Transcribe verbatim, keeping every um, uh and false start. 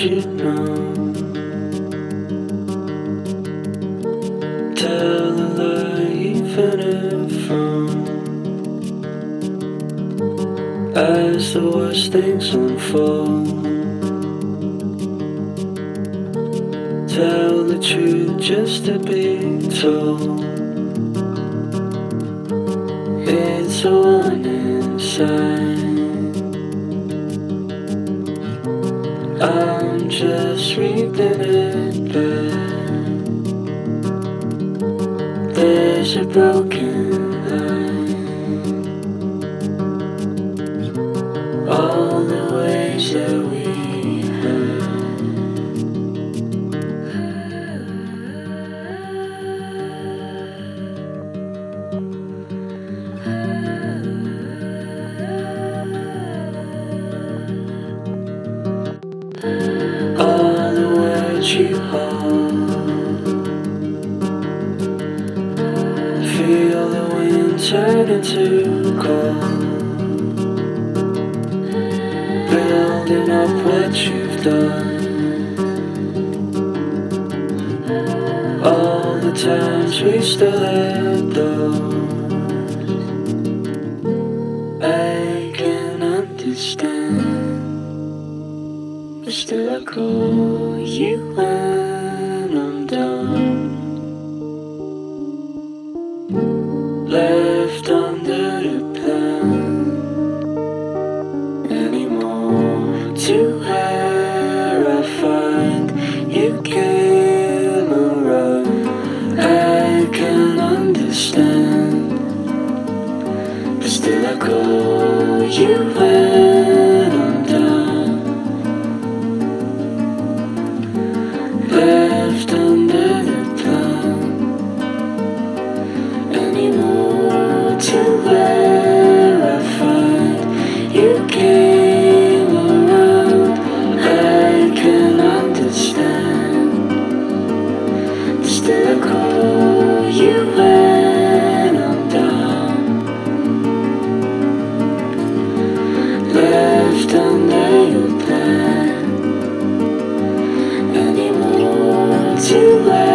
you know. Tell a lie even if wrong. As the worst things unfold, tell the truth just to be told. It's a one inside. I'm just reading it back. There's a broken line. All the ways that we hurt. All the words you hold. Feel the wind turn into gold. Building up what you've done. All the times we still had those. I can understand. But still I call you when I'm done. Left under the plan. Anymore to where I find you came around. I can understand. But still I call you when I'm done. Left under the plan. Anymore to where I find you came around. I can understand. But still I call you when I'm done. Left under your plan. To where